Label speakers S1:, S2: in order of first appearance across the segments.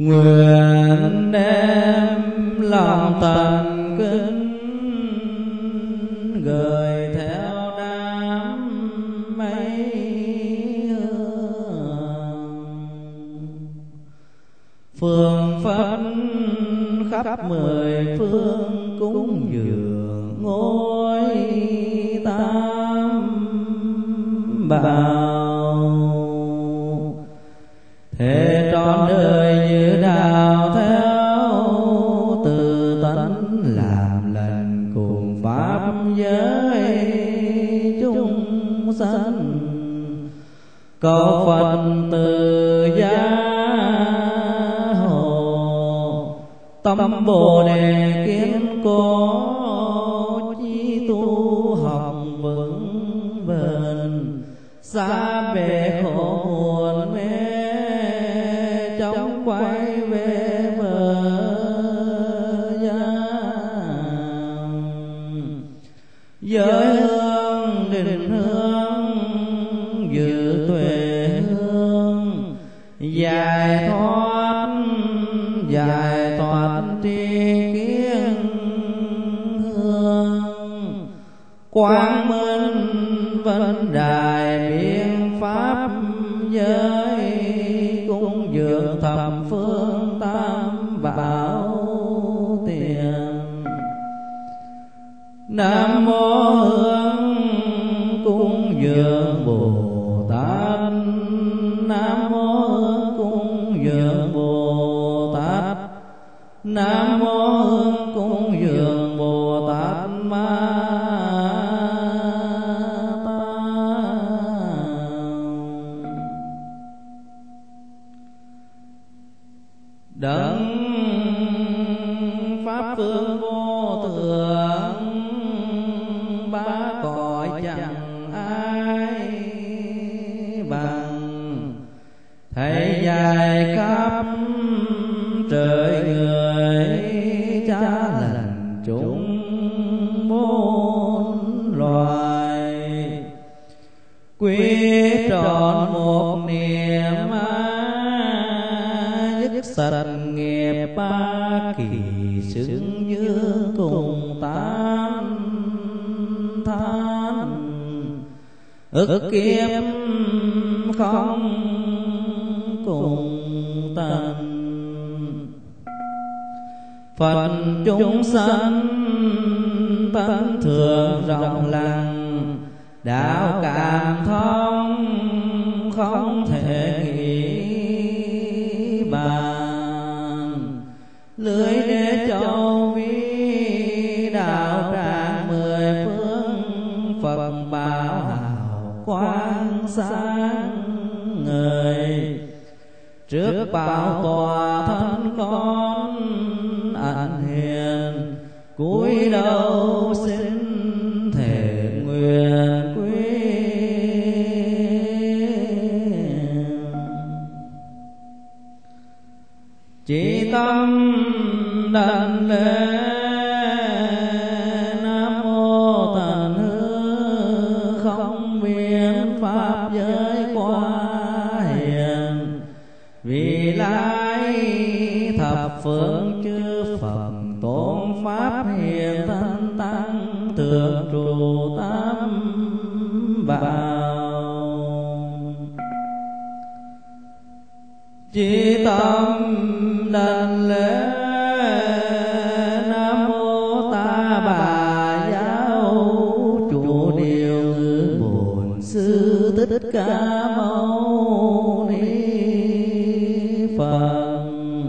S1: nguyện đem lòng thành kính gửi theo đám mây phương phất khắp mười phương cúng dường ngôi tam bảo. Thế trọn đời như đạo theo từ tánh làm lành cùng pháp giới chúng sanh, cầu Phật từ gia hộ tâm Bồ Đề kiến cố, chí tu học vững bền xa bể khổ buồn mê, chóng quay về bờ giới hương định hương dự tuệ hương, giải thoát tri kiến hương, quang minh vân đài biện pháp giới, cúng dường thập phương tam bảo tiền. Nam mô Hương cúng dường Bồ Tát, Nam mô Hương cúng dường Bồ Tát, Nam mô Hương cúng dường Bồ Tát Ma đấng pháp phương vô thượng, ba cõi chẳng ai bằng, thầy dài khắp trời người, cha lành chúng muôn loài, quy trọn một niệm dứt sạch nghiệp ba kỳ, xứng dương cùng tán than, ức kiếp không cùng tận. Phật chúng sanh tánh thường rộng lặng, đạo cảm thông không thể nghĩ bàn, lưới đế châu vi đạo tràng mười phương, Phật bảo hào quang sáng ngời, trước bảo tòa thân con ảnh hiền, cúi đầu xin thể nguyện quy. Chỉ tâm đảnh lễ Nam mô Tần Hư, không biến pháp giới quá hiền, vì lai thập phương chư Phật tôn pháp hiền thân tăng, tượng trụ tam bảo. Chỉ tâm đảnh lễ Nam mô Ta Bà Giáo chủ điều ngự Bổn Sư Thích Ca Mâu Ni Phật.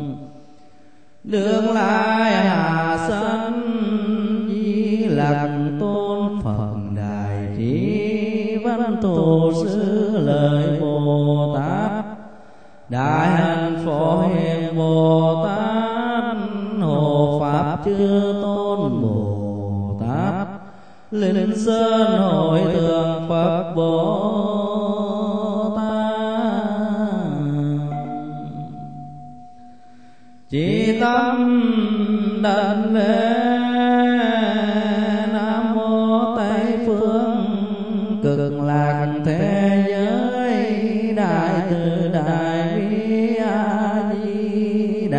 S1: Đương lai hạ sanh Di Lặc Tôn Phật Đại Trí Văn Thù Sư Lợi Bồ Tát, Đại Hạnh Phổ Hiền Bồ Tát, Hộ Pháp Chư Tôn Bồ Tát, Linh Sơn Hội Thượng Phật Bồ Tát. Chỉ tâm đảnh lễ Nam mô Tây Phương Cực Lạc Thế Giới, Đại Từ Đại Bi A Di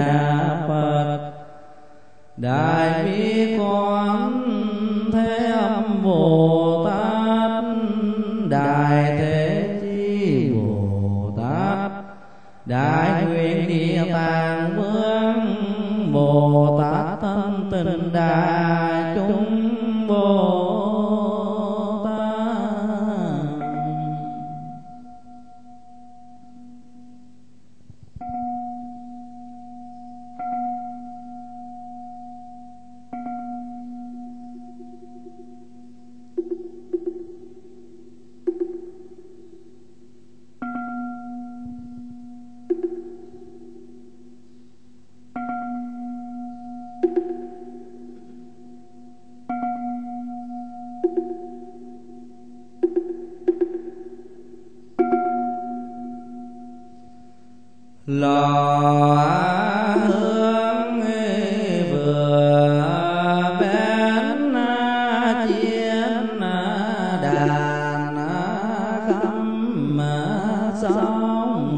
S1: Đại bi quán Thế Âm Bồ Tát, Đại Thế Chí Bồ Tát, Đại Nguyện Địa Tạng Vương Bồ Tát, Thanh Tịnh Đại Chúng Bồ Tát. Lò hương vừa bén chiên đàn khăm sóng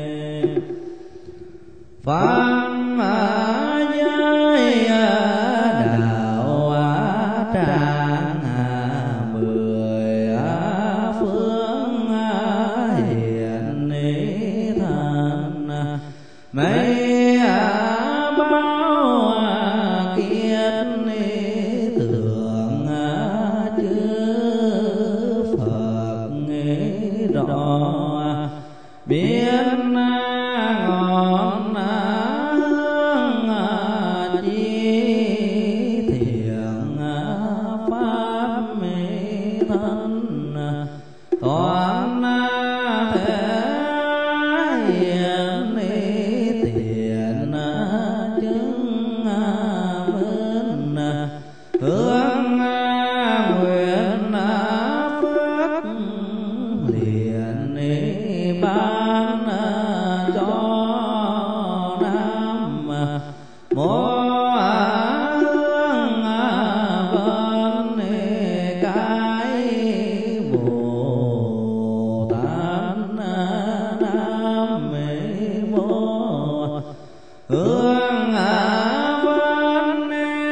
S1: phan giới đạo tràng mười phương hiện thành mấy bao kiết tưởng chư Phật rõ biết ngọn hương chi thiện pháp thân toàn thể hiện tiền chứng minh hướng nguyện phước liền ban cho nam mô hương vân cái Bồ Tát nam mô hương vân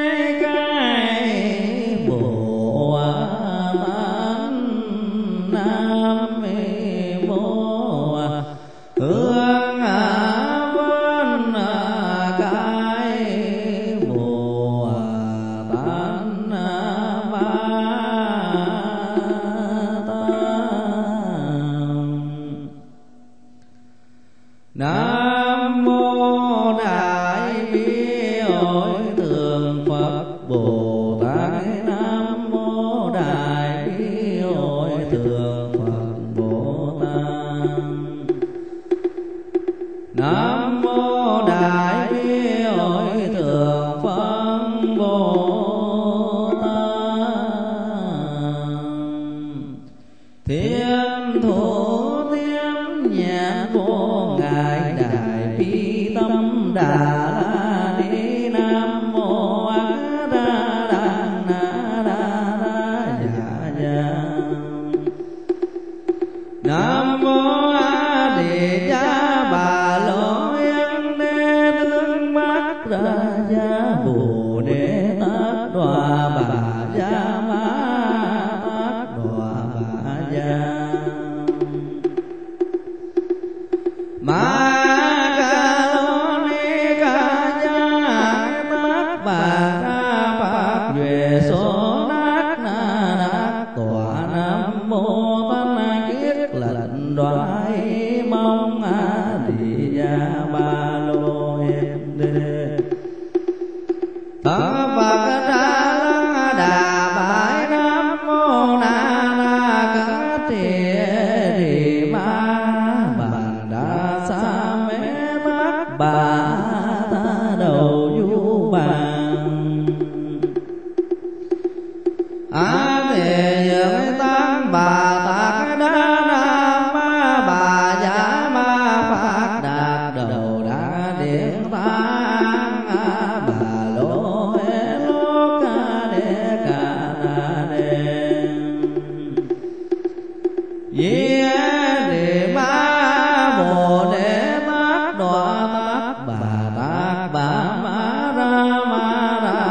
S1: cái Bồ Tát nam mô hương vân cái Bồ Tát Ba Nam mô Đại Bi Hội Thượng Phật Bồ Tát. Nam mô Đại Bi Hội Thượng Phật Bồ Tát. Nam mô Đại Bi Hội Thượng Phật Bồ Tát. Thiên thủ thiên nhãn vô ngại đại bi tâm đà la ni. Nam mô a ra đà na ra ra dạ dạ. Nam mô a di đà bà lô yên đế tướng bắc ra gia bồ đề tát đoà bà gia ma tát đoà bà gia ma ca lô ni ca gia tát bà ra pháp duệ số nát na nát tòa. Nam mô tát kiết lệnh đoái mong a di đà ba lô yên đế thọ Phật ra đà bái. Nam mô na na ca tỳ rì ma bàn đa sa mê tát bà ta đầu du bàn a tề giới tăng bà tát đa nam bà giả ma phát đạt đầu đa điện tăng bà lô hê lô ca đê ca na đê di đề ma bồ đề tát đoà tát bà tát bà ma ra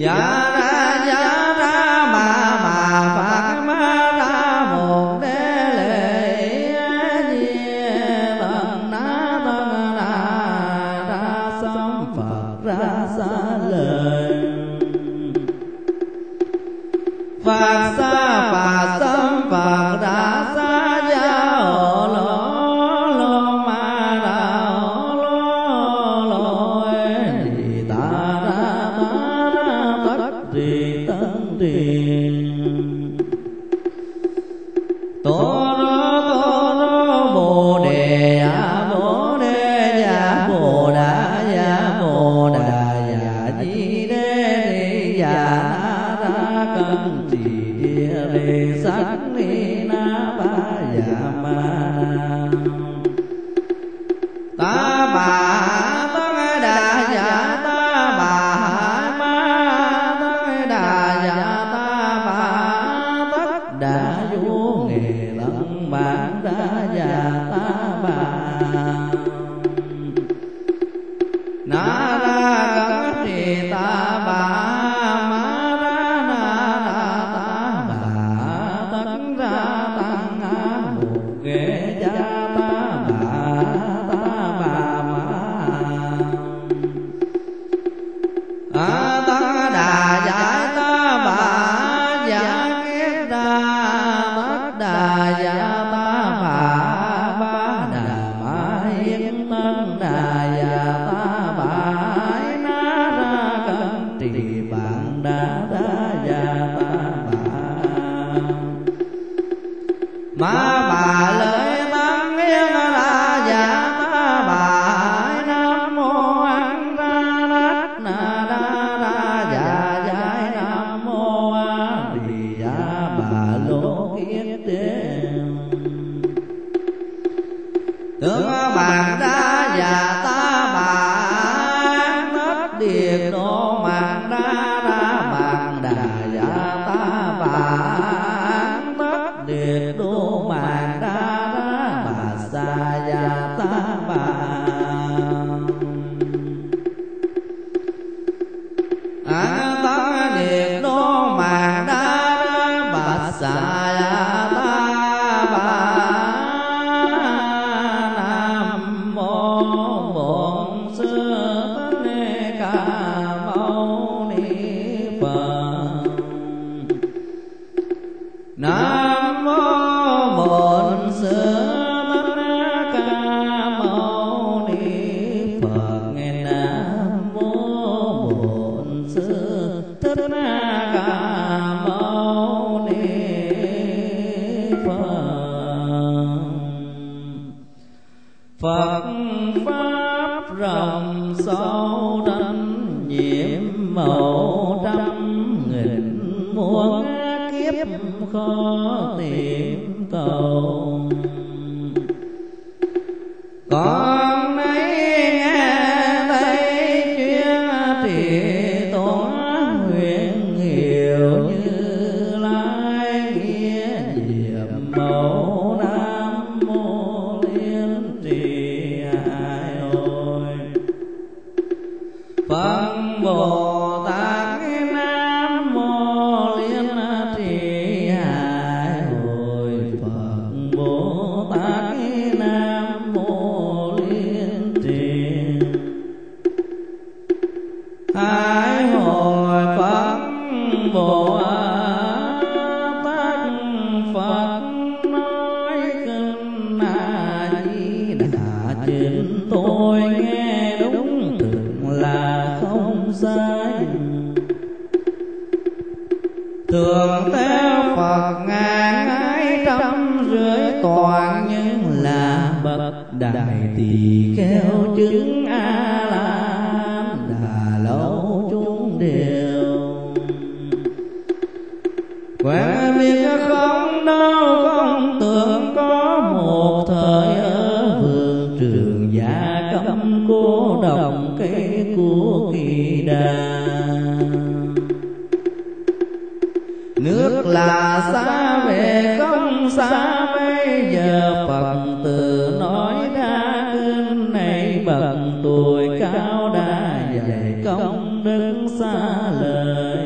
S1: bậc tuổi cao đã dạy công đức xa lời.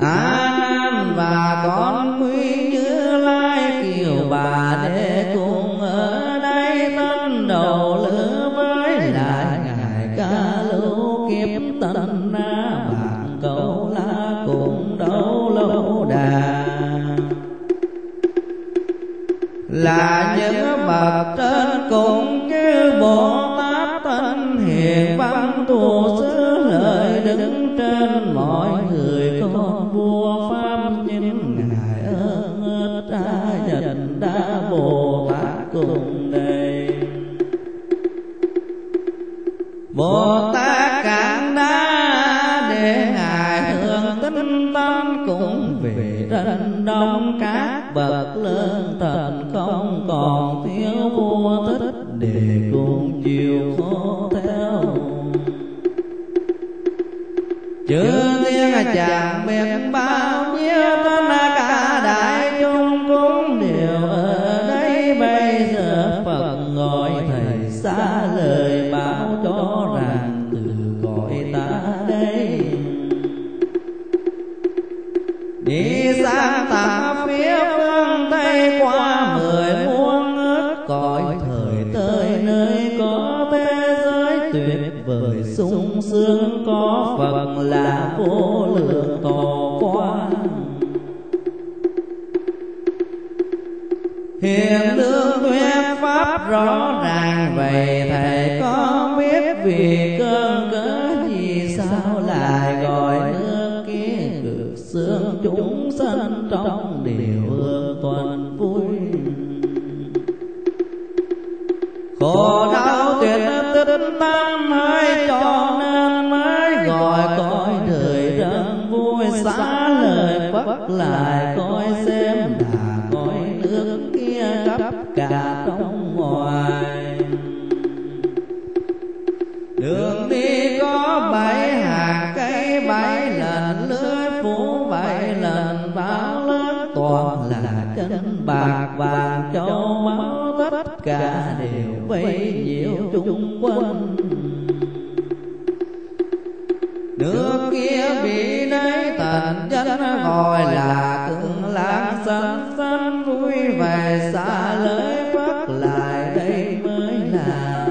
S1: A Nan và con Quý Như Lai kiều bà để cùng ở đây tân đầu lứa với lại ngài Ca Lưu kiếp tân na bạn Câu La cùng Đấu Lâu Đà, là những bậc trên cùng như Bồ Tát Tân Hiền Văn Thù Xứ Lợi đứng trên mọi người con vua pháp nhân ngài ơn ớt ra dần đa Bồ Tát cùng đây. Bồ Tát Cạn Đa để ngài hưởng tinh tâm cũng về trên đông các bậc lớn thần không còn thiếu vua Thích để cùng chiều khô theo. Chưa tiên chẳng biết bao nhiêu tên cả đại chúng cũng đều ở đây. Bây giờ Phật gọi thầy xa lời bảo cho rằng từ cõi ta đây đi sang tận phía phương Tây qua 10 muôn ức cõi thời tới nơi có thế giới tuyệt vời sung sướng có Phật là vô lượng tổ quang. Hiền lương thuyết pháp rõ ràng vậy thầy có biết vì cơn cớ gì sao lại gọi nước kia cực sương chúng sanh trong điều hương tuần vui. Khổ đau tuyệt tích tâm hơi cho nên mới gọi cõi đời rất vui. Xá lời Phật lại coi xem là cõi nước kia khắp cả trong ngoài. Đường đi có 7 hàng cây 7 lần lưới phủ 7 lần báo lớn toàn là chân bạc vàng châu báu tất cả đều vây nhiễu chung quanh. Nước kia bị đấy tận chân gọi là Cực Lạc sanh sanh vui về xa lời Phật lại đây mới là.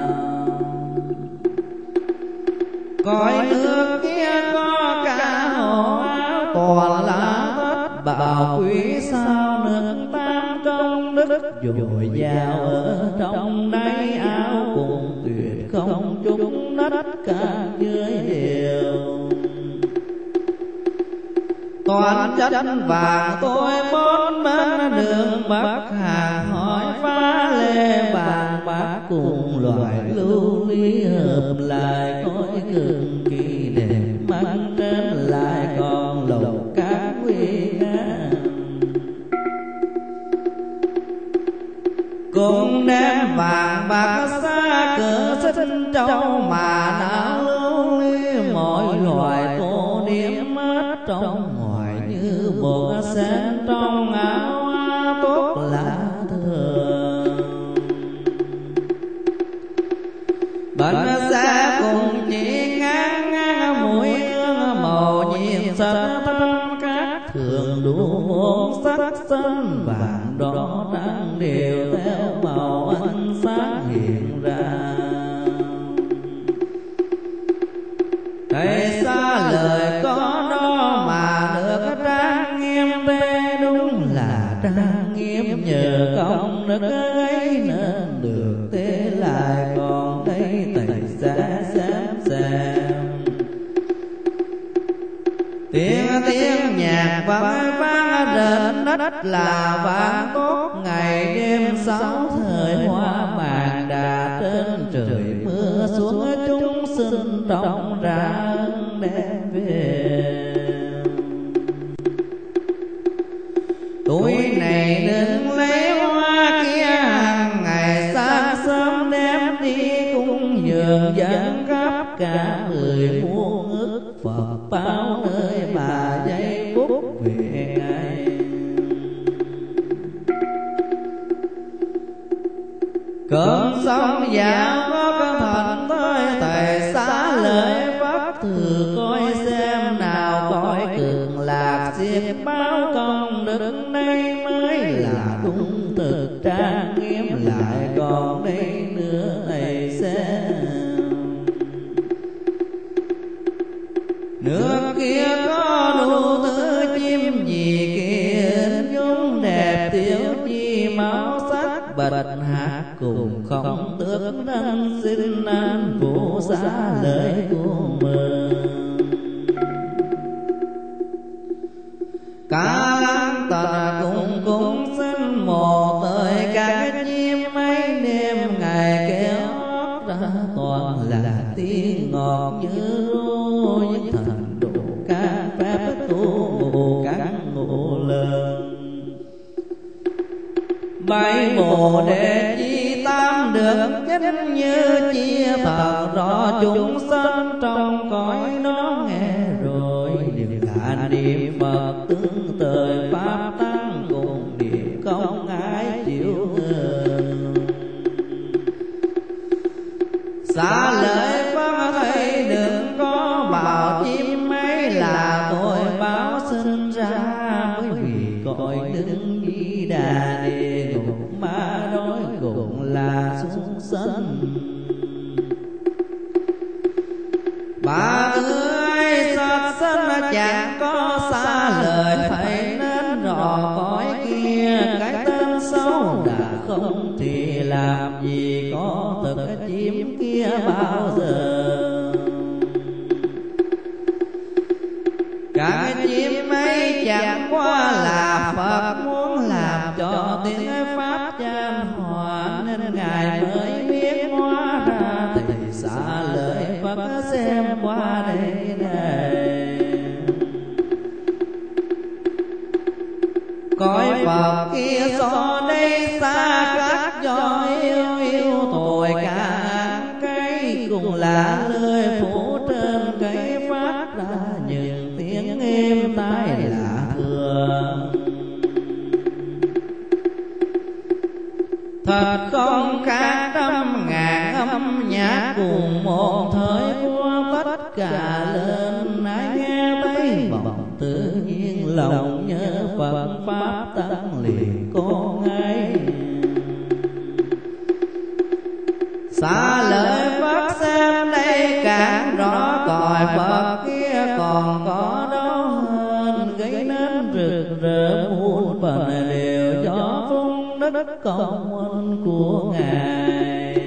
S1: Cõi nước kia có cả hồ áo toàn là tất bảo quý sao nước tam công đức dồi dào ở trong đáy áo cùng tuyệt không chúng đất cả dưới đều. Toàn chân vàng tôi bốn bên đường Bắc hàng hỏi phá lê vàng bạc cùng loài lưu ly hợp lại cõi cực kỳ đẹp mang trên lại còn lầu các quy ngã. Cùng đem vàng bạc xa cửa sinh châu mà não lưu ly mọi loài cô điểm mất trong ngoài như bột sen trong áo tốt lạ thường. Bánh xa cùng chỉ ngang ngang mũi hương màu nhiệm sắc tâm các thường đủ bốn sắc xanh vàng đỏ trắng đều theo màu ánh sáng hiện ra. Thầy xa lời có đó mà được trang nghiêm thế đúng là trang nghiêm nhờ công đức ấy nên được thế lại còn đây thầy sẽ xem. Tiếng nhạc vang vang trên đất là vang tốt ngày đêm 6 thời hoa màng đã trên trời mưa xuống chúng sinh trong ra đem về. Tuổi này đừng lấy hoa kia hàng ngày sáng sớm đem đi cung dường dẫn khắp cả 10 muôn ức Phật bao nơi mà giây phút về ngày. Cơn sóng dạo có cơn thần tới thầy xá lợi Pháp thử coi xem nào coi cực lạc xiết báo công đức đây mới là đúng thực trang nghiêm, lại còn đây nữa thầy xem. Nước kia có đủ thứ chim gì kia dung đẹp tiểu chi máu sắc bạch hạt cùng không tước nên xin an phụ xá lời của mình. Cả lăng tòa cùng xin một thời các chim mấy đêm ngày kéo ra toàn là tiếng ngọt như ru những thần độ các phép tu ngộ các ngộ lớn. Bảy bồ đề chi tam được chính như chia thật rõ chúng sanh trong cõi nó nghe rồi. Niệm cả niệm Phật tương thời pháp tăng cùng niệm không ai chịu ngừng. Xá lợi Phật thầy đừng có bảo chim mấy là tội báo sinh ra, bởi vì cõi đứng Di Đà địa ngục ma đối cùng là chúng sanh. Bà ơi sát sanh chẳng có xa lời thầy nên rõ cõi kia, cái tên xấu đã không thì làm gì có thực chim kia bao giờ. Cả chim ấy chẳng qua là Phật muốn làm cho tiếng pháp chan hòa, nên ngài mới biết hóa ra thầy xá lợi Phật xem qua đây này. Cõi Phật kia so đây xa cách cho yêu tội cả cây, cùng là lời phủ trên cây phát ra những tiếng êm tai lạ thường. Thật không khác trăm ngàn âm nhạc cùng một thời của tất cả lên ai nghe thấy vọng tự nhiên lòng nhớ Phật pháp tăng liền có ngay. Xá lợi Phật xem đây càng rõ cõi Phật kia còn có đó hơn, gây nên rực rỡ muôn phần đều cho phung đức công ân của ngài.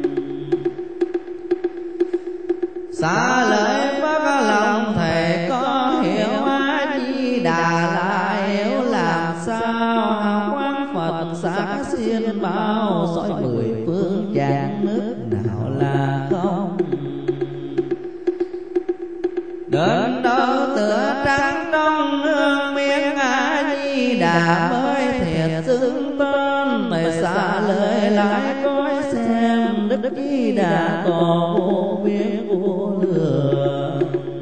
S1: Xá lợi Phật lòng thầy có hiểu A Di Đà là hiểu làm sao, hào quang Phật sáng xiên bao soi mười phương chẳng nước nào là không. Đến đâu tựa trắng đông nương miếng A Di Đà mới thiệt xưng tên, thầy xá lợi lại coi xem Đức Di Đà có vô biên vô lượng.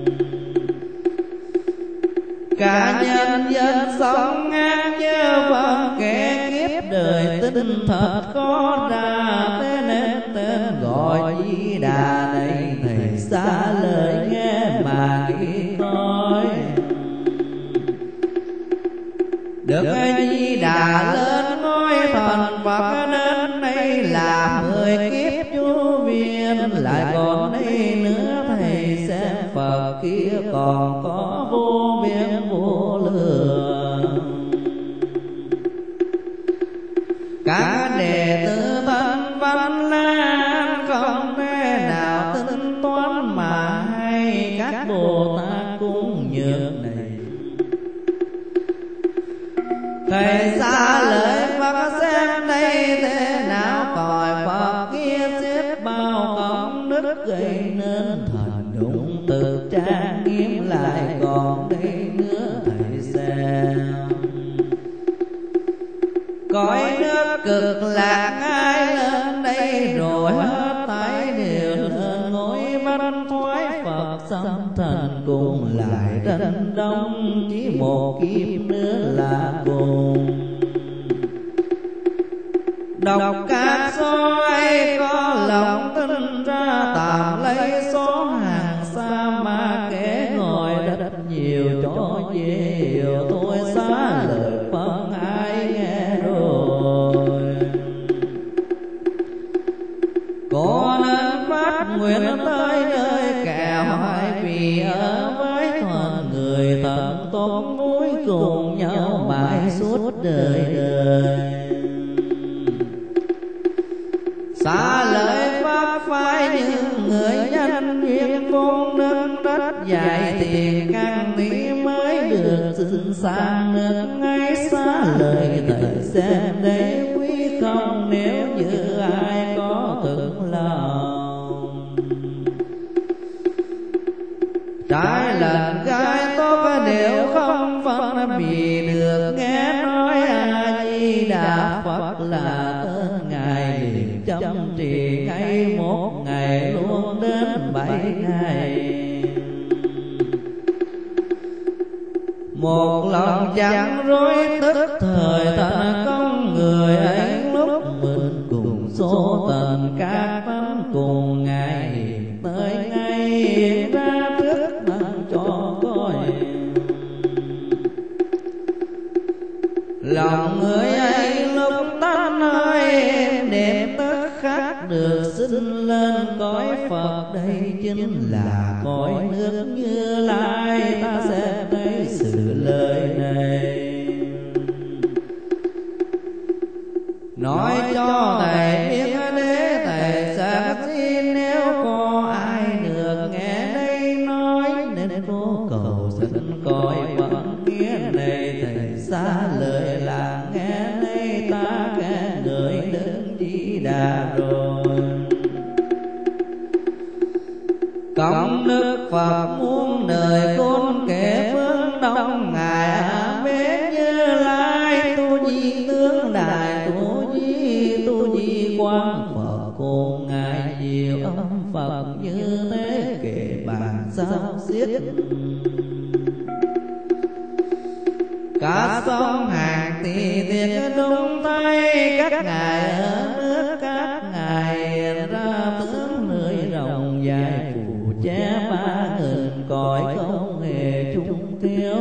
S1: Cả nhân dân sống ngang như Phật, kẻ kiếp đời tin thật có ra, thế nên tên gọi Di Đà này thầy xá lợi nghe mà nghĩ thôi. Được Di Đà lên ngôi thần Phật đến đây là 10 kiếp chu viên, lại còn đây nữa thầy xem Phật kia còn có vô biên vô lượng. Cả đệ tử Thanh Văn Lan không thể nào tính toán mà hay, các Bồ Tát cũng nhược này. Thầy xá lợi Phật xem đây thế nào cõi Phật kia xếp bao công đức, gây nên thần đúng tự trang nghiêm, lại còn đây nữa thầy xem. Cõi nước cực lạc ai lên đây rồi hết tay đều lên ngôi văn thoái Phật xâm thần, cùng lại tranh đông chỉ một kiếp nữa là cùng. Đọc các số ấy có lòng tin ra tạm lấy số hàng xa, mà kẻ ngồi rất nhiều cho nhiều thôi xá lời phân ai nghe rồi. Có nên phát nguyện tới nơi kẻo hai vì ở với thuần người thật tốt mũi cùng nhau mãi suốt đời đời. Xá lợi pháp phái những người nhân duyên vốn nâng đất dạy tiền căn mỹ mới được xin sang nước ngay. Xá lợi thầy xem để quý không nếu như ai có thực lòng. Trái lệnh gái tốt đều không phân vì được nghe nói A Di Đà Phật là tên Ngài liền chăm trì ngay một ngày luôn đến 7 ngày. Một lòng chẳng rối tức thời thành công người ấy lúc mình cùng số tần các tánh cùng Ngài hiện tới ngay hiện ra trước năng cho coi. Lòng người ấy lúc tánh hơi đẹp tức khắc được sinh lên cõi Phật. Đây chính là cõi nước Như Lai, ta sẽ thấy sự lời này. Nói cho thầy biết để thầy xác xin nếu có ai được nghe đây nói nên vô cầu xin coi vẫn nghĩa này. Thầy xa lời là nghe đây ta nghe người đến Di Đà rồi. Công đức Phật muôn đời khôn kể phương đông Ngài A Bế Như Lai tu di tướng đại tu di quang Phật cùng Ngài diệu âm Phật như thế kể bàn sao xiết. Cả sông hàng thì thiệt đúng tay các ngài ở nước các ngài hiện ra tướng lưỡi rồng dài phủ che 3.000 cõi không hề chung thiếu.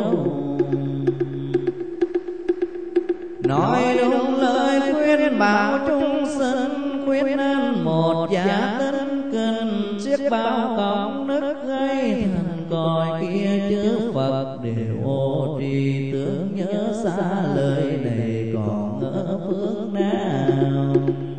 S1: Nói đúng lời khuyên bảo chúng sinh khuyên nên một giả tinh kinh siết bao công đức gây thành cõi kia chư Phật đều ô trì tưởng nhớ xa lời này còn ở phương nào.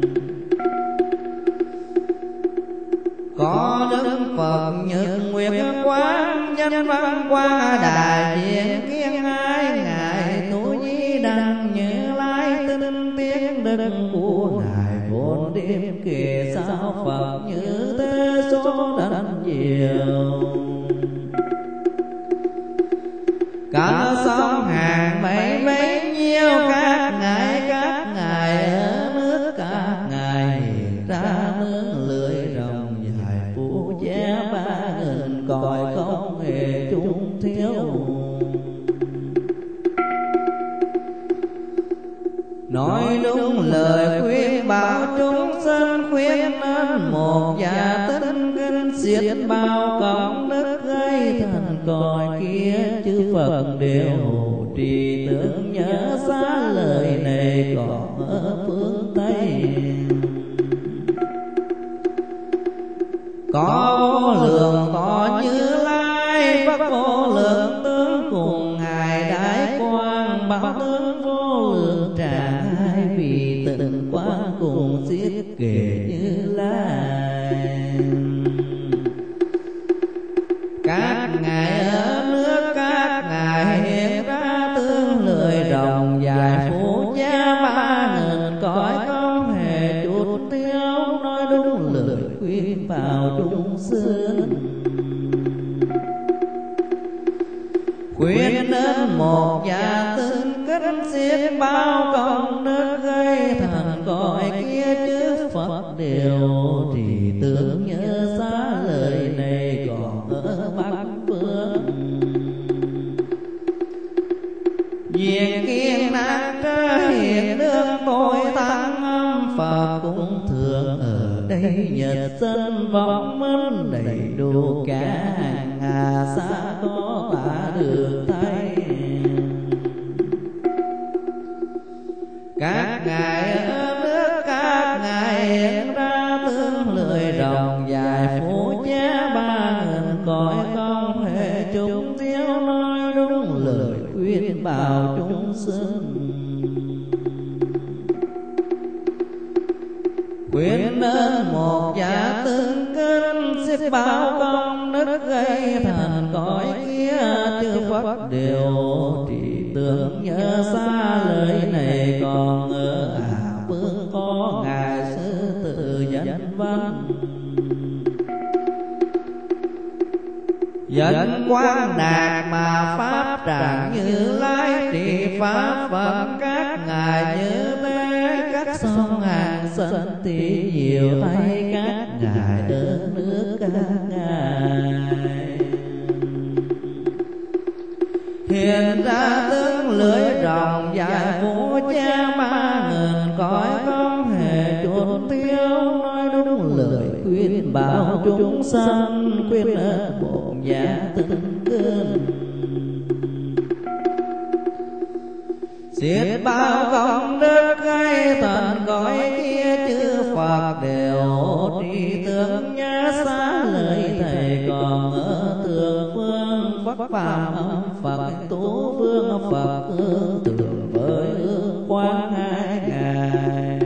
S1: Có đức Phật Nhật Nguyệt Quang nhân văn qua đại diện kiên ai ngài tu di đăng Như Lai tinh tiếng đức của ngài vốn đêm kể sao Phật như thế số đảnh nhiều. Cả sông hàng mấy nhiêu các ngài ở nước các ngài hiện ra nương lưỡi rồng dài phủ che 3.000 cõi không hề chung thiếu. Nói đúng lời khuyên bảo chúng sinh khuyên nên một giả tinh kinh xiết bao công đức gây thành cõi kia chư Phật đều hộ trì tưởng nhớ xa lời này còn ở phương Tây. Có vô lượng có Như Lai pháp vô lượng tướng cùng ngài đại quang bảo tướng vô lượng tràng hai vì từng quang cùng xiết kể Như Lai. Các ngài ở nước các ngài hiện ra tương lưỡi rồng dài phủ che 3.000 cõi không hề chút thiếu. Nói đúng lời khuyên vào chúng sinh khuyên đến một giả tinh kính xiết bao công đức gây thành cõi kia chư Phật đều trì tưởng nhớ xa lời này còn ở Bắc Phương. Việc kiên năng tra hiện đương tôi tăng âm Phật cũng thường ở đây nhật sinh vọng minh đầy đủ cả hàng hà xa có ta được thấy. lời khuyên bảo chúng sinh. Khuyên nên một giả tương kinh, xiết bao công đức gây thành cõi kia. Chư Phật đều trì tưởng nhớ xa lời này, còn ở Hà Phương có ngài sư tự danh văn. Dẫn Quang Đạt mà pháp tràng Như Lai, trì pháp Phật các ngài như thế. Các sông hàng sân tí nhiều tay các ngài ở nước các ngài. Hiện ra tướng lưỡi rồng dài vũ che 3.000 cõi, không hề chuột tiêu. Nói đúng lời khuyên bảo chúng sanh, khuyên ở bổn giả tinh kinh. Xiết bao công đức gây thành cõi kia. Chư Phật đều trì tưởng nhớ xa lời thầy, còn ở tường phương Phật Phạm âm Phật Tú Vương Phật hương tường với hương quang 2 ngài.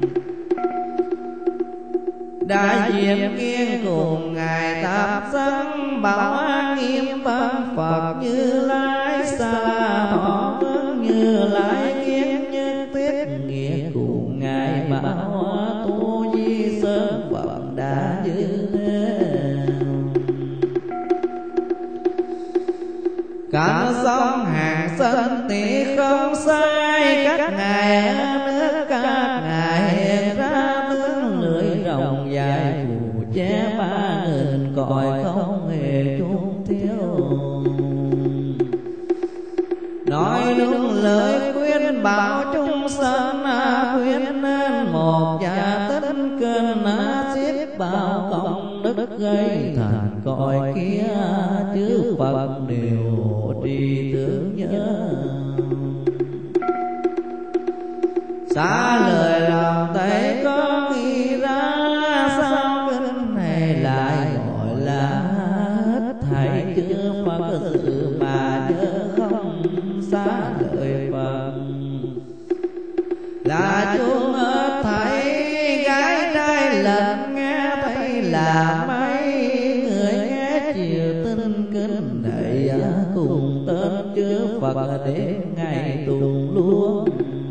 S1: Đại diện kiên cùng ngài tạp dân, bảo an nghiêm văn Phật Như Lai. Xa thọ hướng Như Lai kiến nhất tiết nghĩa, cùng ngài bảo tu di sơn Phật đã như thế. Cả sông hàng sân tỷ không sai, các ngài ở nước các ngài hiện ra tướng lưỡi rồng dài phủ che 3.000 cõi, không hề chung thiếu. Nói đúng lời khuyên bảo chúng sanh, khuyên nên một giả tinh kinh. Xiết bao công đức gây thành cõi kia. Chư Phật đều trì tưởng nhớ. Xa lời lòng thấy có nghĩ ra, sao kinh này lại gọi là hết thảy chư Phật sự mà nhớ không xa lời Phật. Là chuông hết thảy gái trai lần nghe thấy là mấy người nghe chiều tinh kinh này, cùng tên chư Phật đến ngày tùng luôn.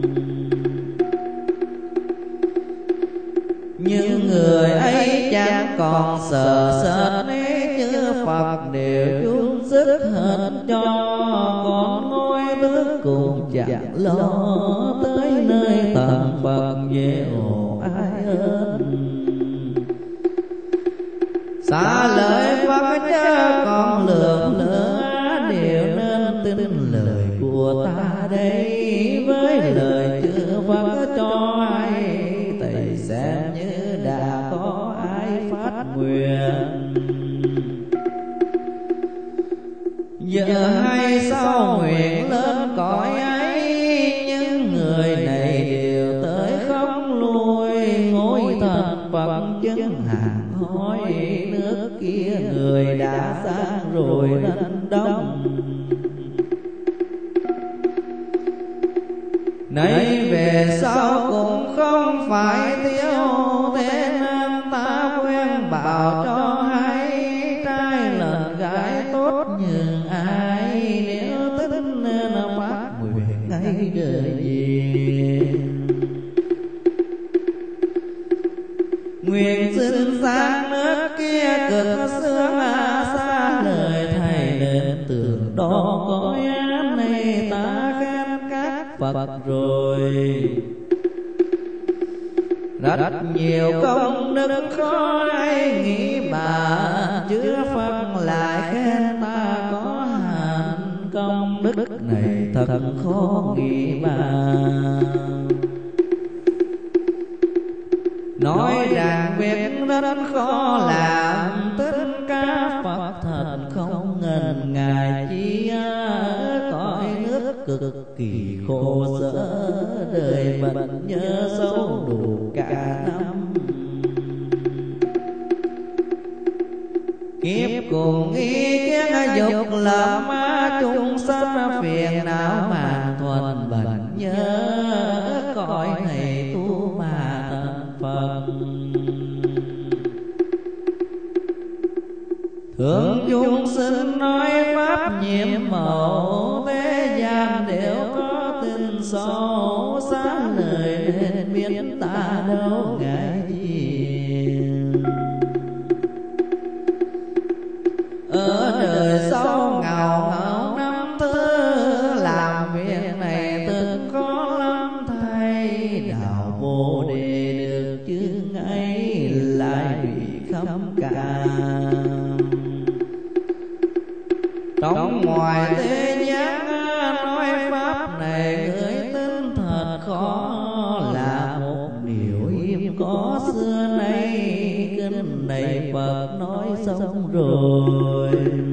S1: Nhưng người ấy chẳng còn sợ sệt, như Phật đều chung sức hết cho. Còn ngôi nước cùng chẳng lo, tới nơi tận Phật về ồ ai ơn. Xa lời Phật chớ còn lượng nữa, đều nên tin lời của ta đây. Với lời chư Phật cho ai, thầy xem như đã có ai phát nguyện. Giờ hay sau nguyện lên cõi ấy, những người này đều tới không lui. Ngôi thành Phật chân hàng hỏi, nước kia người đã sang rồi đánh đông. Nay về sau cũng không phải thiếu, thế nên ta khuyên bảo cho hay. Trai lần gái tốt nhường ai, nếu tính nên phát nguyện ngay đời gì. Nguyện xin sang nước kia cực sướng, xa lời thầy nên tưởng đó có án này. Ta khen các Phật rồi, rất nhiều công đức khó ai nghĩ bàn. Chư Phật lại khen ta có hạnh, công đức này thật khó nghĩ bàn. Nói rằng việc rất khó làm, tất cả Phật thật không ngần ngại chi. Cõi nước cực kỳ khổ sở, đời bệnh nhớ sâu đủ cả năm. Kiếp cùng ý kiến dục lầm, chúng sanh phiền não màng thuần bệnh nhớ cõi này tu mà thành Phật. Thương chúng sinh nói pháp nhiệm màu, thế gian đều có tin sâu, sáng lời nên biết ta đâu ngại gì. Ở đời sau ngào ngao năm thứ, làm việc này từng khó lắm thay. Đạo Bồ Đề được chứng ấy, lại bị khâm càm. Trong ngoài thế gian nói pháp này, người tin thật khó, là một điều hiếm có xưa nay. Kinh này Phật nói xong rồi,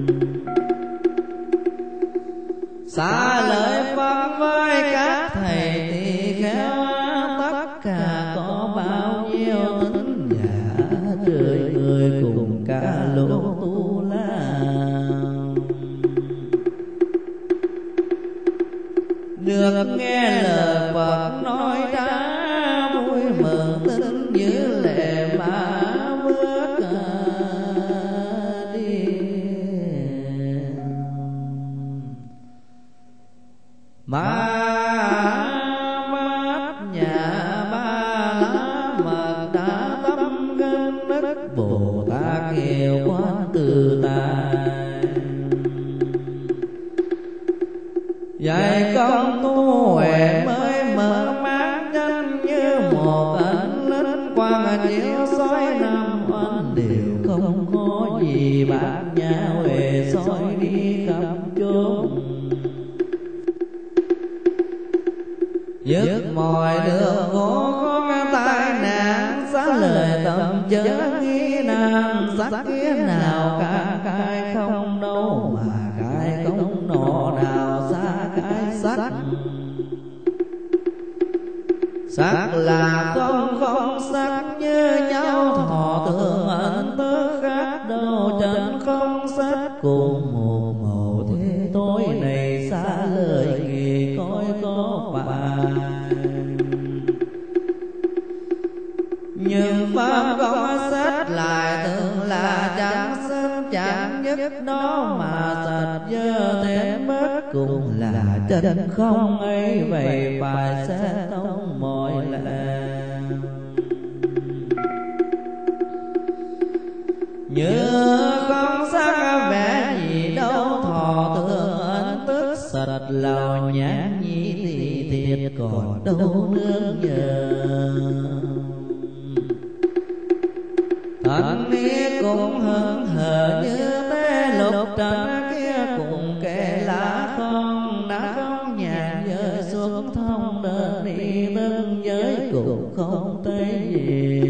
S1: xá lợi Phật với các thầy tỳ kheo, tất cả có bao nhiêu tính giả, trời người cùng cả lũ tu la. Được nghe lời Phật nói ra, vui mừng tin như lệ mà bước đi. Mà bát nhà ba lá mật đã tâm ngân đức, Bồ Tát kiều quán từ tài. Dạy công tu huệ mới mở mắt nhanh, như một ánh linh quang chiếu soi năm oanh. Đều không có gì bát nhã huệ soi đi khắp chốn. Dứt mọi đường khổ khó tai nạn, xá lời tâm chớ nghi nan. Sắc kiến nào cả cái không đâu, mà cái không nọ nào xa cái sắc. Sắc là không sắc như nhau, thọ thường ẩn tức khác đâu. Chân không sắc cùng một màu, thế tối này xa lời kỳ coi có phải. Nhưng pháp có sách lại thường là chẳng sinh chẳng nhất đó, mà sạch dơ thêm bất cùng là chân không ấy. Vậy phải xét thông mọi lẽ, như con sắc vẽ gì đâu, thọ thường ấn tức sạch lào nhãn nhĩ thì thiệt, còn đâu nương nhờ. Thân ý cũng hững hờ như thế, lục trần kia cùng kệ lá không. Đã không nhàn giới xuống thông, đơn đi tân giới cũng không thấy gì.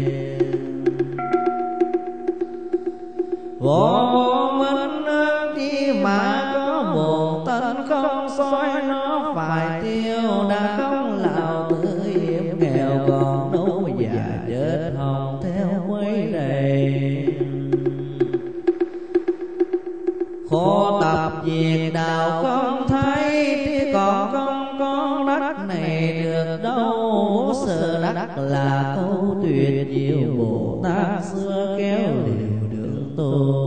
S1: Vô minh chi mà có buồn thân không soi, nó phải tiêu. Đã không lào tự hiểm nghèo, còn đâu già chết hồng theo quấy đầy. Khổ tập việc đạo không thấy, thì còn không có đất này được đâu. Sự đất là câu tuyệt diệu, Bồ Tát xưa kéo liều đường tu.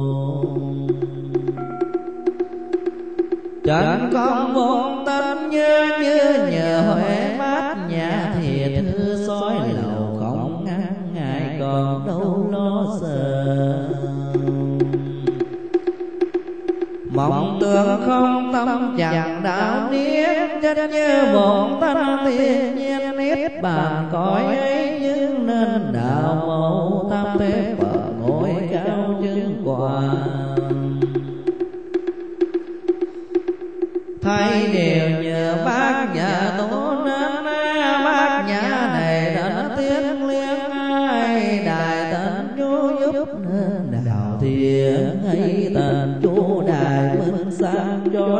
S1: Chẳng con vốn tâm như nhờ huệ bát nhã, thiệt thư soi lầu không ngăn ngại, còn đâu lo sợ. Mộng tưởng không tâm chẳng đạo niết, nhất như bổn thanh thiên nhiên niết bàn cõi ấy. Nhưng nên đạo mẫu tam thế Phật ngồi cao chứng quả. Thay đều nhờ bát nhã tổ nên, bát nhã này đã tiếng liên ai. Đại tận chú giúp nên đạo thiện hay, tận chú đại minh sáng chói.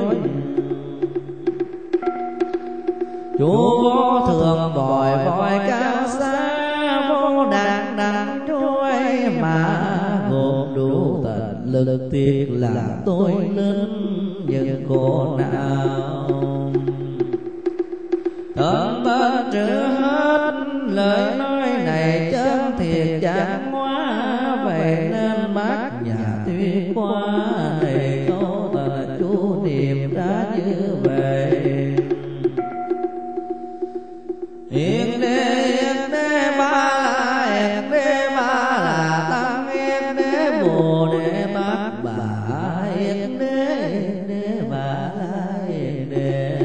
S1: Chú vô thường bồi voi cao xa, vô đàn đẳng chú ấy mà gồm đủ tận lực tiếc là tôi linh. những khổ não. Tận tất trừ hết lời nói này chân thiệt chẳng hóa, vậy nên bác nhà tuyệt qua này câu tờ chú niệm ra như vậy. Yên đế ba la, yên đế ba la tăng, yên đế bồ đề bát bà, yên đế ba la, yên đế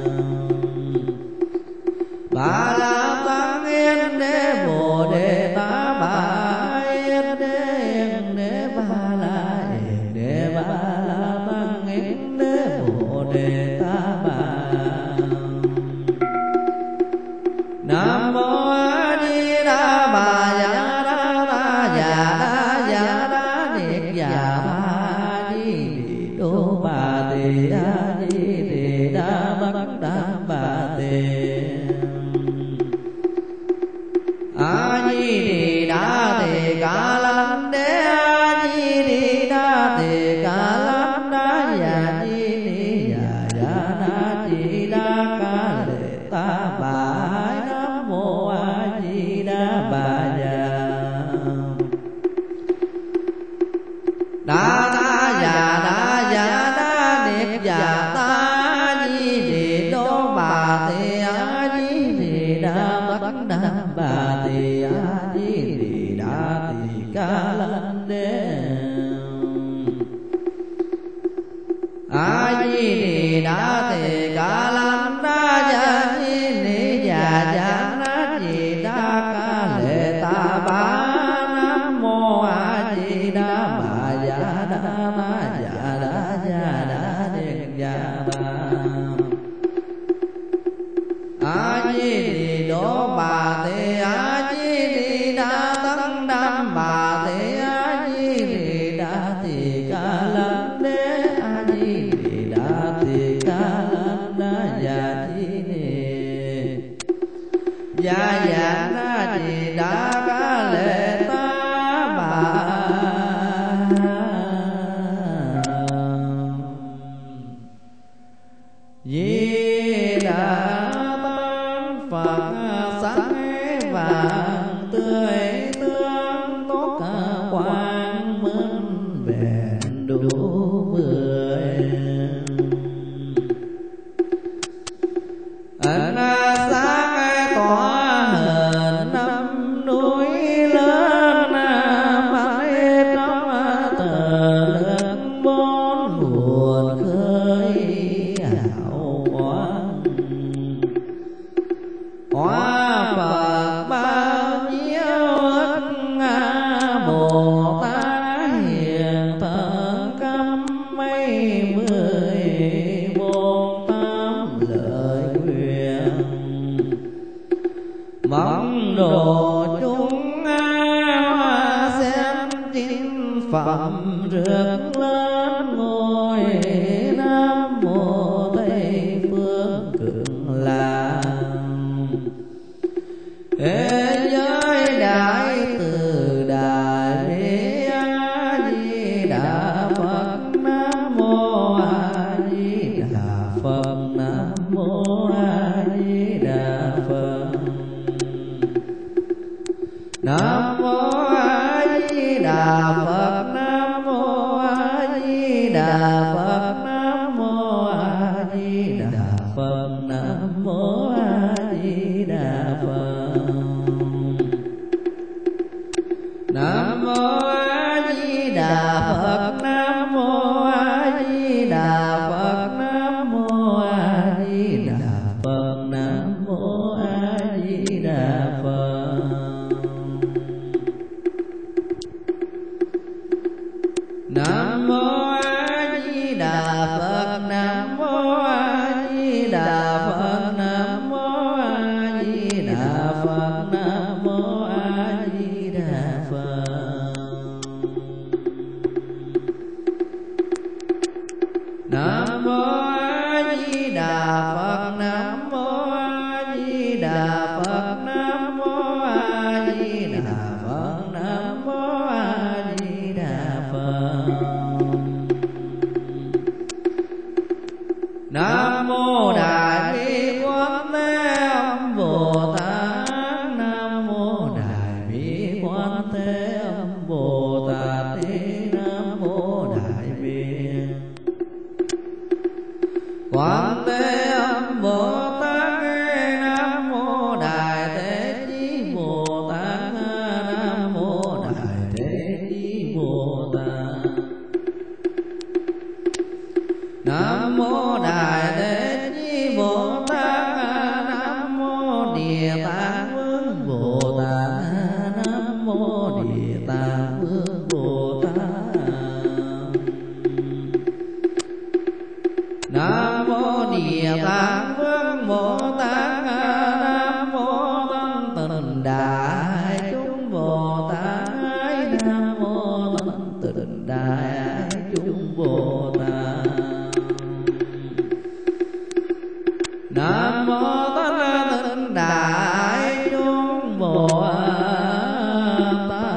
S1: ba la tăng, yên đế bồ đề tá bà, yên đế ba la, yên đế ba la tăng, yên đế bồ đề tá bà. Nam mô A Di Đà Bà Dạ Đa Đa Dạ Đa Dạ Đa Niết Dạ Ba Di Đô Bà Tỳ A Di Tỳ Đa Bắc Đa Bà Tỳ A Di Đà Tỳ Ca Lan Đế A Di Đà Tỳ Ca Lan Đa Dạ Di Dạ Dạ Đa Di Đa Ca Lệ Ta Bà. Nam mô A Di Đà Bà Dạ Đa Đa Dạ Đa Dạ Đa Niết Dạ Ta Di Đô Bà Tỳ A Di Đà Bắc Đa Bà Tỳ A Di Đà Tỳ Ca Lan Đế A Di Đà Tỳ Ca Lan Đa Dạ Di Dạ Dạ Na Di Đà Ca Lệ Ta Bà. Nam mô A Di Đà Bà Dạ Đa Ma Dạ Đa Dạ Đa Niết Dạ Ba A Di Đô Bà Tỳ A Di Đà Tăng Đam Bà Tỳ A Di Đà Tỳ Ca Lan Đế A Di Đà Tỳ Ca Lan Đa Dạ Di Dạ Dạ Na Di Đà Ca Lệ Ta Bà. Di Đà Tăng Phật sáng vàng tươi tương tốt quang minh bền đủ mười. Ánh sáng tỏa hờn năm núi lớn, mãi trong tờ nước bốn nguồn khơi hào quang. Hóa Phật bao nhiêu ức Bồ Tát hiền thần cấm mấy mươi bốn tám lời nguyện. Mong độ chúng hoa sen chín phẩm rực lên ngôi. Nam mô Tây Phương Cực Lạc. Thế giới đại từ đại bi A Di Đà Phật. Nam mô A Di Đà Phật. Nam mô A Di Đà Phật. Nam mô A Di Đà Phật. Nam mô A Di Đà Phật. Nam mô A Di Đà Phật. Nam mô A Di Đà Phật. Nam mô A Di Đà Phật. Nam mô A Di Đà Phật. Nam mô A Di Đà Phật. Nam mô A Di Đà Phật. Nam mô A Di Đà Phật. Nam mô A Di Đà Phật. Nam Nam Bồ Tát, Nam Mô Thanh Tịnh Đại Chúng Bồ Tát, Nam Mô Thanh Tịnh Đại Chúng Bồ Tát. Nam Mô Thanh Tịnh Đại Chúng Bồ Tát.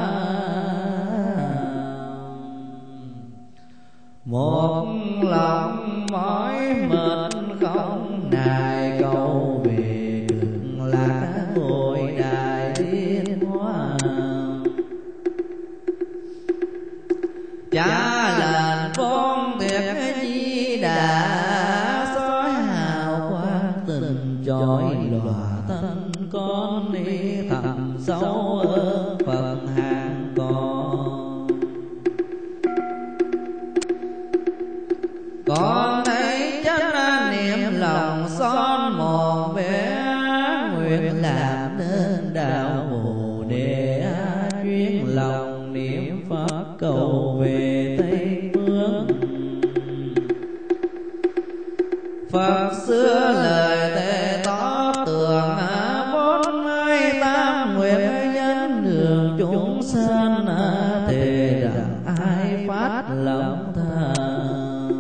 S1: Một lòng mỏi mệt không nài cầu về cực lạc hội đại thiên hóa. Cha lệnh con thiệt Di Đà, soi hào quang tình chói lòa thân con đi thầm sâu ở Phật hàng con. Con thấy chánh niệm lòng son một vẻ, nguyện làm nên đạo Bồ Đề, chuyên lòng niệm Phật cầu về Tây Phương. Phật xưa lời thề tỏ tường, 48 nguyện nhân đường chúng sanh, thề rằng ai phát lòng tham.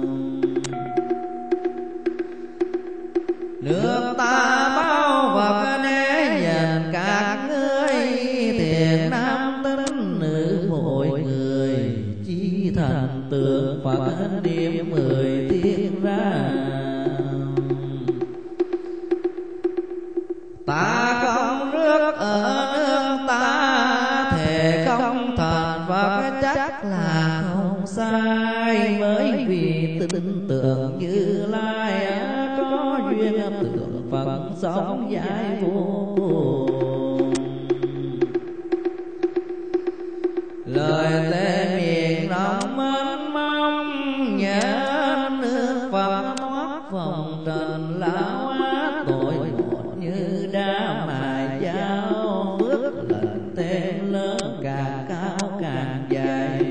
S1: Nước ta bao Phật để nhìn các ngươi, thiện nam tín nữ mỗi người, chí thành tượng Phật niệm 10 tiếng ra. Ta không rước ở nước ta, thề không thành Phật chắc là không sai. Bởi vì tin tưởng Như Lai, có duyên tưởng Phật sống giải vô cùng. Lời thề miệng lòng mênh mông, nhớ nước Phật thoát vòng trần lão á. Tội một như đá mài dao, bước lên tên lớn càng cao càng dài.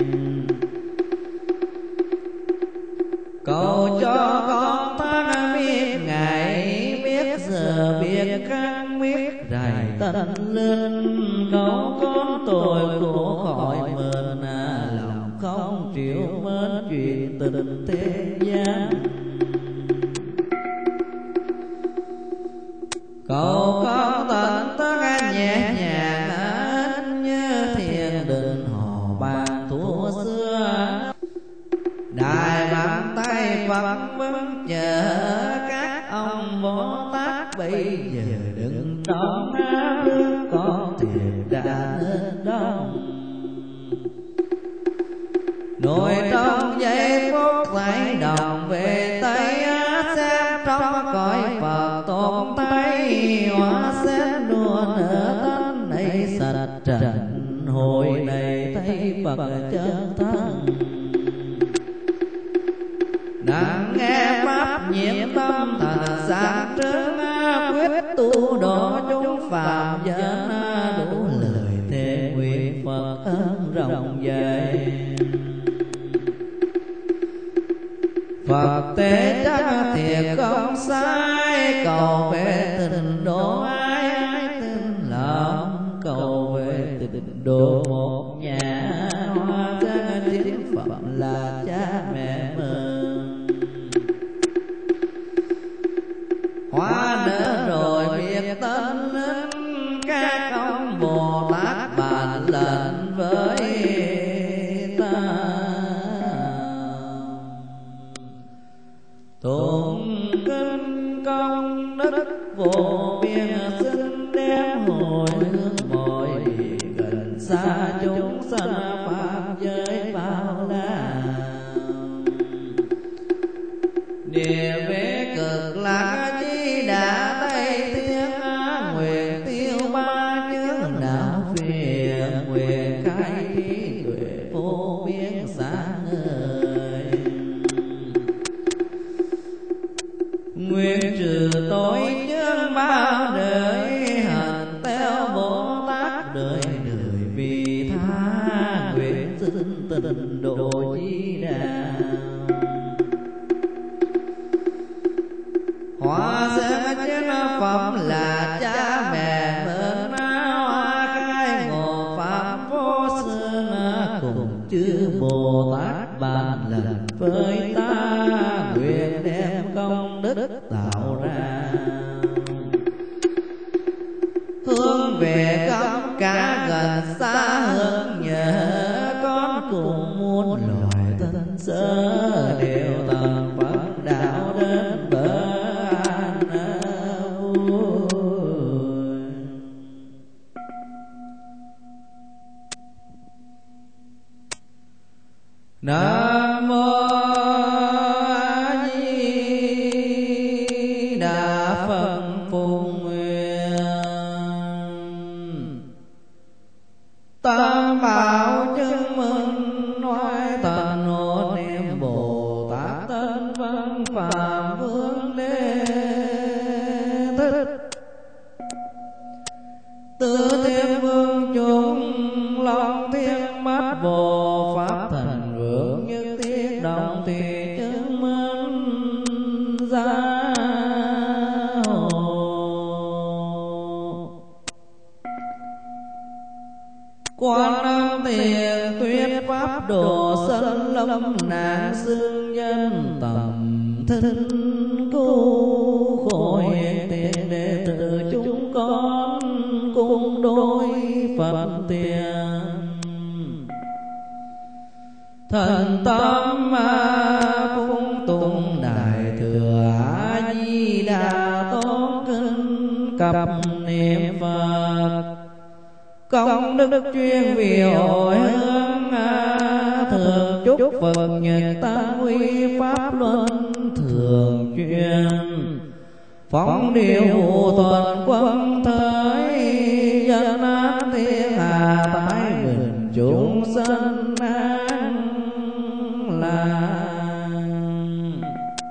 S1: Cầu cho con ta biết ngày, biết giờ, biết khắc, biết rài tâm linh. Cầu con tội khổ khỏi mình, lòng không chịu mến chuyện tình thế gian. Cầu con tận tất nhẹ nhàng, như thiên đình hồ bàn thuở xưa. Đại bàn tay Phật vững chờ, các ông Bồ Tát bây giờ đừng đón đứa con thiệt đã nên đông. Nội trong giây phút lại đồng về Tây, xem trong cõi Phật tồn tay. Hóa xét đua nở tánh này sạch trần, hồi này thấy Phật chân thân. Đang nghe pháp nhiễm tâm thần sáng trứng, quyết tu độ chúng phàm dân. Đủ lời thề nguyện Phật ơn rộng dài. Phật tế chắc thiệt không sai, cầu về tình độ ai ai tin lòng. Cầu về tình độ một nhà, hóa ra thiên phẩm là cha mẹ mình. Hoa nở rồi biệt tên linh, các ông Bồ Tát bàn lệnh với ta. Tụng kinh công đức vô biên, xin đem hồi hướng mọi gần xa chúng sanh pháp giới bao la. Địa về cực lạc Di Đà Tây Thiên, nguyện tiêu ba chướng não phiền, nguyện khai trí tuệ vô biên sáng ngời. Nguyện trừ tội chướng bao đời, hành theo Bồ Tát đời đời vì tha. Nguyện xin tình độ Di Đà, hóa xem chén phẩm là cha mẹ mến hoa khai ngộ pháp vô xương cùng chư Bồ Tát ban lần với ta nguyện đem công đức tạo ra hướng về khắp cả gần xa hơn nhờ con cùng muôn loài thân sơ đều tận Phật đạo đến bờ an vui. Nam mô A Di Đà Phật. Phụng nguyện tam bảo chứng minh nói thần hộ niệm Bồ Tát Tân Văn Phạm Vương Đế Thích Tứ Thiên Vương chúng Long Thiên Mắt Bồ Pháp Thần Vương Nhất Thiết Đồng Thị chứng minh ra Quan Âm Thiền Tuyết Pháp Độ Sân Lâm Nạn Xương Nhân Tầm Thinh Cứu Khổ Hiện Tiền Đệ Tử chúng con cùng đôi Phật tiền thần tâm phung tung đại thừa A Di Đà tôn kinh cập niệm Phật công đức chuyên vì hội hương thường chúc Phật nhật tăng quy pháp luân thường chuyên phóng điều toàn quân thời dân an thiên hà thái bình chúng sanh an lành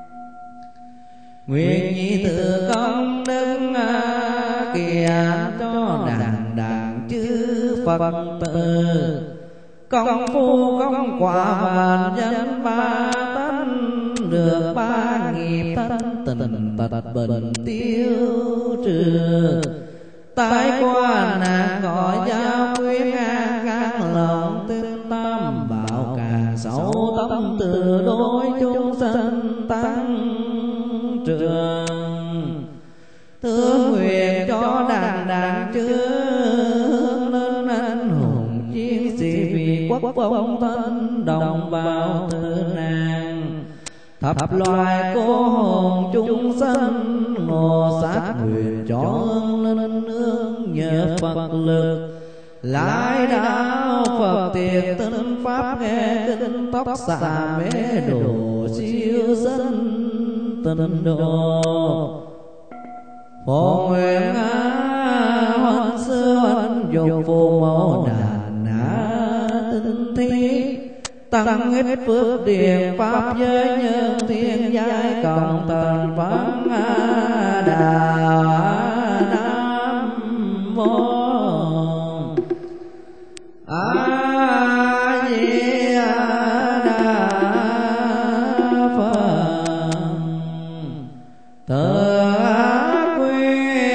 S1: nguyện nhị tự công đức kiền cho đàn đàn chư Phật tử công phu công quả vạn nhân ba tánh được ba nghiệp thanh tịnh tật bình tiêu trừ tai qua nạn gọi giao quyến an khang lòng tinh tâm bảo càng sâu tâm từ đối chúng sanh tăng trường thương nguyện cho đàn đàn chứa nên anh hùng chiến sĩ vì quốc phong thân đồng bào tử nạn thập loài cô hồn chúng sanh ngộ sát nguyện cho hương linh nương nhờ Phật lực lại đạo Phật tiền tinh pháp nghe kinh tóc xà mê đồ siêu sinh tinh độ phổ nguyện huân sư huân dục phù mẫu đàn tinh thi tăng hết phước điền pháp giới nhân thiên giai cộng tần văn đà nam mô A Di Đà Phật. Tự quy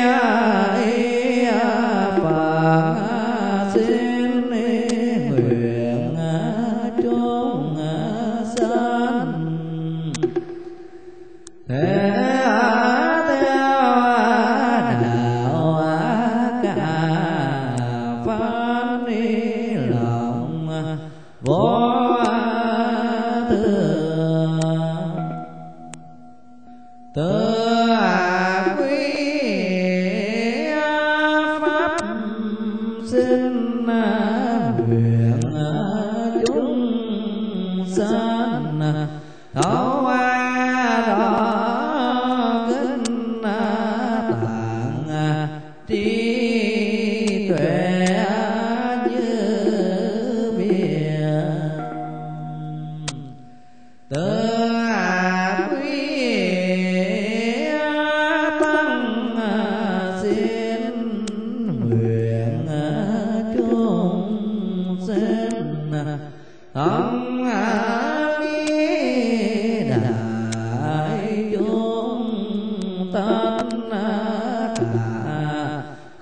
S1: Phật xin nguyện chốn sanh thế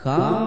S1: không